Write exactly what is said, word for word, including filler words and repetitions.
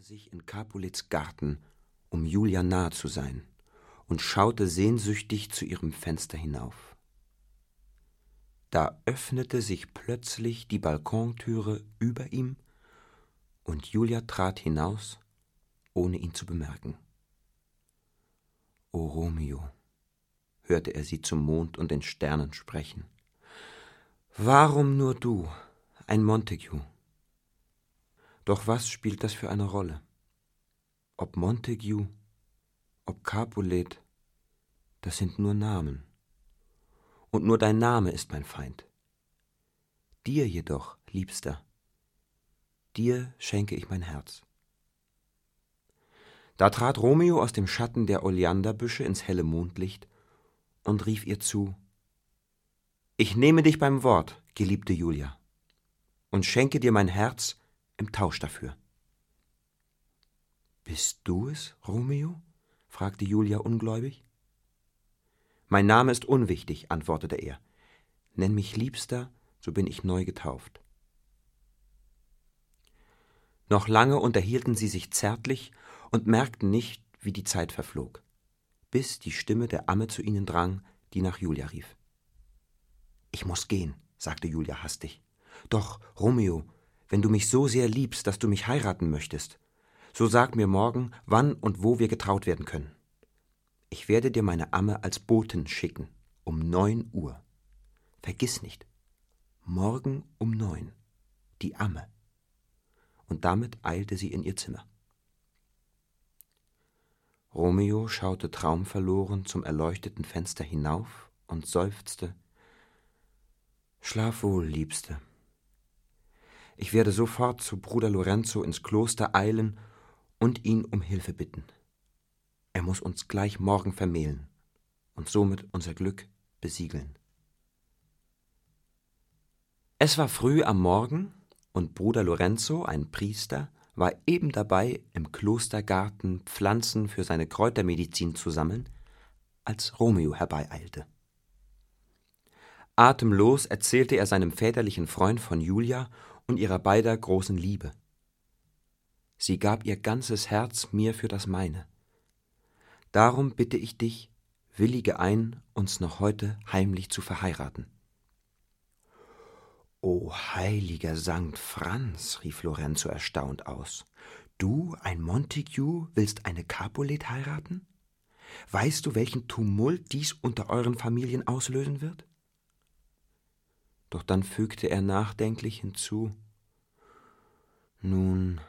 sich in Capulets Garten, um Julia nahe zu sein, und schaute sehnsüchtig zu ihrem Fenster hinauf. Da öffnete sich plötzlich die Balkontüre über ihm, und Julia trat hinaus, ohne ihn zu bemerken. »O Romeo«, hörte er sie zum Mond und den Sternen sprechen, »warum nur du, ein Montague? Doch was spielt das für eine Rolle? Ob Montague, ob Capulet, das sind nur Namen. Und nur dein Name ist mein Feind. Dir jedoch, Liebster, dir schenke ich mein Herz.« Da trat Romeo aus dem Schatten der Oleanderbüsche ins helle Mondlicht und rief ihr zu: »Ich nehme dich beim Wort, geliebte Julia, und schenke dir mein Herz im Tausch dafür.« »Bist du es, Romeo?« fragte Julia ungläubig. »Mein Name ist unwichtig«, antwortete er. »Nenn mich Liebster, so bin ich neu getauft.« Noch lange unterhielten sie sich zärtlich und merkten nicht, wie die Zeit verflog, bis die Stimme der Amme zu ihnen drang, die nach Julia rief. »Ich muß gehen«, sagte Julia hastig. »Doch, Romeo, wenn du mich so sehr liebst, dass du mich heiraten möchtest, so sag mir morgen, wann und wo wir getraut werden können. Ich werde dir meine Amme als Botin schicken, um neun Uhr. Vergiss nicht, morgen um neun, die Amme.« Und damit eilte sie in ihr Zimmer. Romeo schaute traumverloren zum erleuchteten Fenster hinauf und seufzte: »Schlaf wohl, Liebste. Ich werde sofort zu Bruder Lorenzo ins Kloster eilen und ihn um Hilfe bitten. Er muß uns gleich morgen vermählen und somit unser Glück besiegeln.« Es war früh am Morgen, und Bruder Lorenzo, ein Priester, war eben dabei, im Klostergarten Pflanzen für seine Kräutermedizin zu sammeln, als Romeo herbeieilte. Atemlos erzählte er seinem väterlichen Freund von Julia und ihrer beider großen Liebe. Sie gab ihr ganzes Herz mir für das meine. Darum bitte ich dich, willige ein, uns noch heute heimlich zu verheiraten. »O heiliger Sankt Franz«, rief Lorenzo erstaunt aus, »du, ein Montague, willst eine Capulet heiraten? Weißt du, welchen Tumult dies unter euren Familien auslösen wird?« Doch dann fügte er nachdenklich hinzu: »Nun,